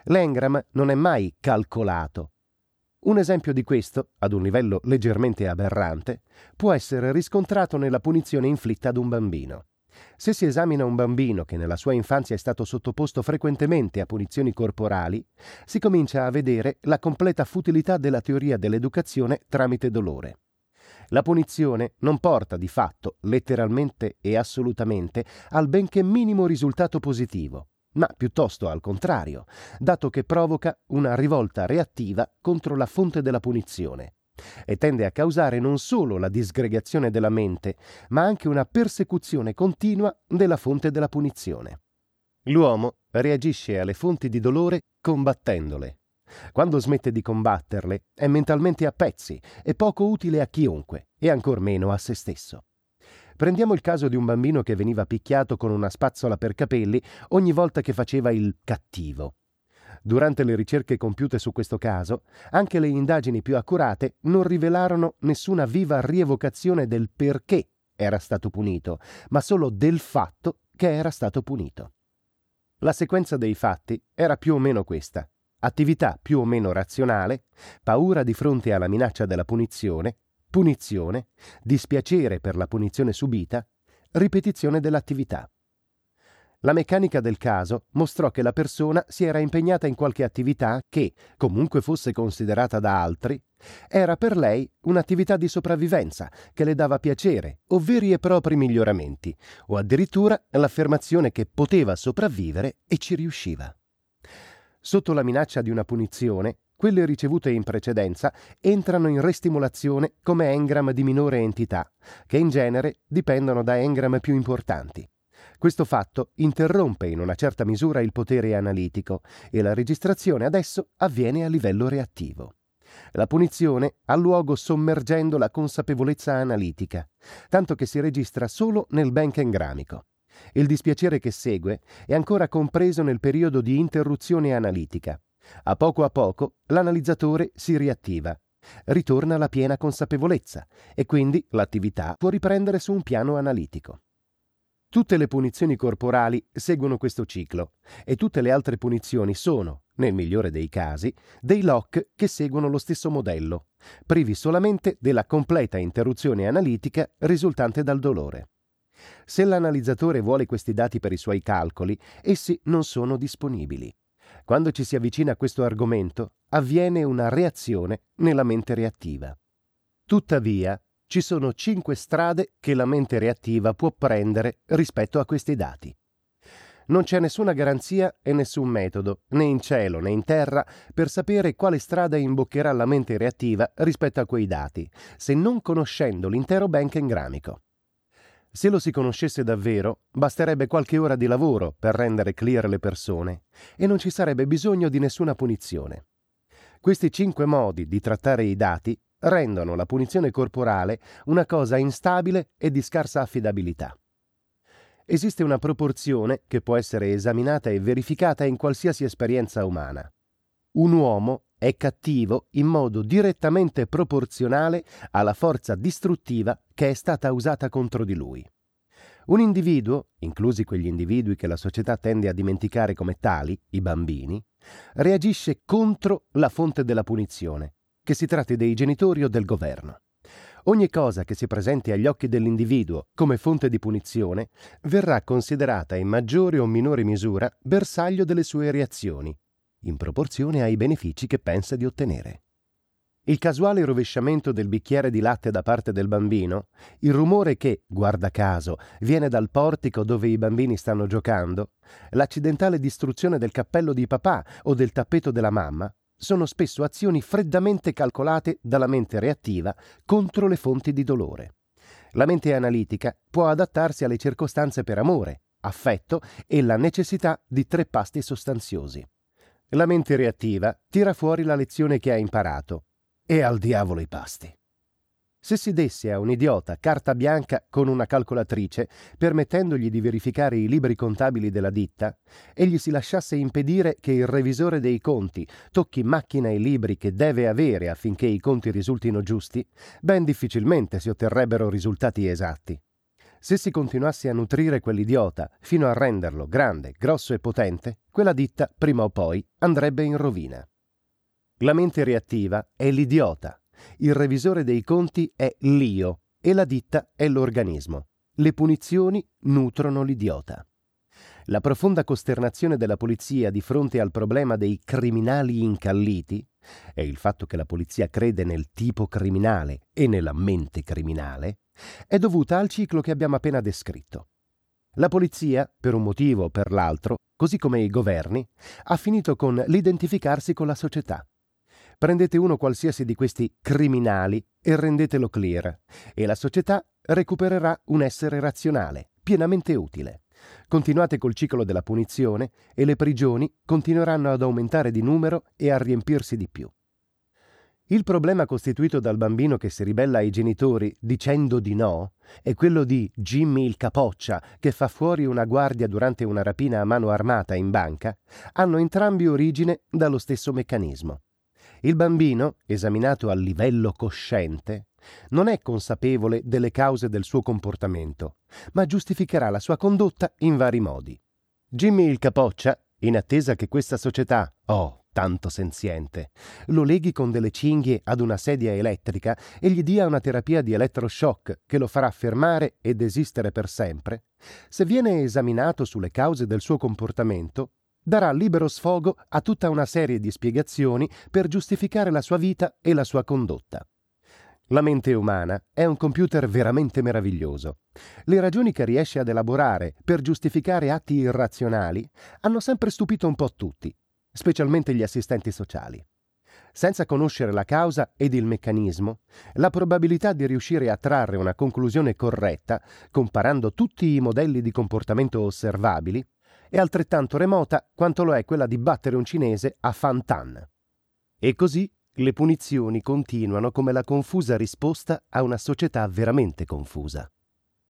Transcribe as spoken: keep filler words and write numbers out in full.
L'engram non è mai calcolato. Un esempio di questo, ad un livello leggermente aberrante, può essere riscontrato nella punizione inflitta ad un bambino. Se si esamina un bambino che nella sua infanzia è stato sottoposto frequentemente a punizioni corporali, si comincia a vedere la completa futilità della teoria dell'educazione tramite dolore. La punizione non porta di fatto, letteralmente e assolutamente, al benché minimo risultato positivo, ma piuttosto al contrario, dato che provoca una rivolta reattiva contro la fonte della punizione e tende a causare non solo la disgregazione della mente, ma anche una persecuzione continua della fonte della punizione. L'uomo reagisce alle fonti di dolore combattendole. Quando smette di combatterle è mentalmente a pezzi e poco utile a chiunque e ancor meno a se stesso. Prendiamo il caso di un bambino che veniva picchiato con una spazzola per capelli ogni volta che faceva il cattivo. Durante le ricerche compiute su questo caso, anche le indagini più accurate non rivelarono nessuna viva rievocazione del perché era stato punito, ma solo del fatto che era stato punito. La sequenza dei fatti era più o meno questa: attività più o meno razionale, paura di fronte alla minaccia della punizione, punizione, dispiacere per la punizione subita, ripetizione dell'attività. La meccanica del caso mostrò che la persona si era impegnata in qualche attività che, comunque fosse considerata da altri, era per lei un'attività di sopravvivenza che le dava piacere o veri e propri miglioramenti, o addirittura l'affermazione che poteva sopravvivere e ci riusciva. Sotto la minaccia di una punizione, quelle ricevute in precedenza entrano in restimolazione come engram di minore entità, che in genere dipendono da engram più importanti. Questo fatto interrompe in una certa misura il potere analitico e la registrazione adesso avviene a livello reattivo. La punizione ha luogo sommergendo la consapevolezza analitica, tanto che si registra solo nel bank engramico. Il dispiacere che segue è ancora compreso nel periodo di interruzione analitica. A poco a poco l'analizzatore si riattiva, ritorna alla piena consapevolezza e quindi l'attività può riprendere su un piano analitico. Tutte le punizioni corporali seguono questo ciclo e tutte le altre punizioni sono, nel migliore dei casi, dei lock che seguono lo stesso modello, privi solamente della completa interruzione analitica risultante dal dolore. Se l'analizzatore vuole questi dati per i suoi calcoli, essi non sono disponibili. Quando ci si avvicina a questo argomento, avviene una reazione nella mente reattiva. Tuttavia, ci sono cinque strade che la mente reattiva può prendere rispetto a questi dati. Non c'è nessuna garanzia e nessun metodo, né in cielo né in terra, per sapere quale strada imboccherà la mente reattiva rispetto a quei dati, se non conoscendo l'intero bank engramico. Se lo si conoscesse davvero, basterebbe qualche ora di lavoro per rendere clear le persone e non ci sarebbe bisogno di nessuna punizione. Questi cinque modi di trattare i dati rendono la punizione corporale una cosa instabile e di scarsa affidabilità. Esiste una proporzione che può essere esaminata e verificata in qualsiasi esperienza umana. Un uomo è cattivo in modo direttamente proporzionale alla forza distruttiva che è stata usata contro di lui. Un individuo, inclusi quegli individui che la società tende a dimenticare come tali, i bambini, reagisce contro la fonte della punizione, che si tratti dei genitori o del governo. Ogni cosa che si presenti agli occhi dell'individuo come fonte di punizione verrà considerata in maggiore o minore misura bersaglio delle sue reazioni, in proporzione ai benefici che pensa di ottenere. Il casuale rovesciamento del bicchiere di latte da parte del bambino, il rumore che, guarda caso, viene dal portico dove i bambini stanno giocando, l'accidentale distruzione del cappello di papà o del tappeto della mamma, sono spesso azioni freddamente calcolate dalla mente reattiva contro le fonti di dolore. La mente analitica può adattarsi alle circostanze per amore, affetto e la necessità di tre pasti sostanziosi. La mente reattiva tira fuori la lezione che ha imparato e al diavolo i pasti. Se si desse a un idiota carta bianca con una calcolatrice, permettendogli di verificare i libri contabili della ditta, e gli si lasciasse impedire che il revisore dei conti tocchi macchina i libri che deve avere affinché i conti risultino giusti, ben difficilmente si otterrebbero risultati esatti. Se si continuasse a nutrire quell'idiota fino a renderlo grande, grosso e potente, quella ditta, prima o poi, andrebbe in rovina. La mente reattiva è l'idiota, il revisore dei conti è l'io e la ditta è l'organismo. Le punizioni nutrono l'idiota. La profonda costernazione della polizia di fronte al problema dei criminali incalliti e il fatto che la polizia crede nel tipo criminale e nella mente criminale è dovuta al ciclo che abbiamo appena descritto. La polizia, per un motivo o per l'altro, così come i governi, ha finito con l'identificarsi con la società. Prendete uno qualsiasi di questi criminali e rendetelo clear, e la società recupererà un essere razionale, pienamente utile. Continuate col ciclo della punizione e le prigioni continueranno ad aumentare di numero e a riempirsi di più. Il problema costituito dal bambino che si ribella ai genitori dicendo di no è quello di Jimmy il capoccia che fa fuori una guardia durante una rapina a mano armata in banca, hanno entrambi origine dallo stesso meccanismo. Il bambino, esaminato a livello cosciente, non è consapevole delle cause del suo comportamento, ma giustificherà la sua condotta in vari modi. Jimmy il capoccia, in attesa che questa società, oh, tanto senziente, lo leghi con delle cinghie ad una sedia elettrica e gli dia una terapia di elettroshock che lo farà fermare ed esistere per sempre, se viene esaminato sulle cause del suo comportamento, darà libero sfogo a tutta una serie di spiegazioni per giustificare la sua vita e la sua condotta. La mente umana è un computer veramente meraviglioso. Le ragioni che riesce ad elaborare per giustificare atti irrazionali hanno sempre stupito un po' tutti, specialmente gli assistenti sociali. Senza conoscere la causa ed il meccanismo, la probabilità di riuscire a trarre una conclusione corretta, comparando tutti i modelli di comportamento osservabili, è altrettanto remota quanto lo è quella di battere un cinese a Fan Tan. E così le punizioni continuano come la confusa risposta a una società veramente confusa.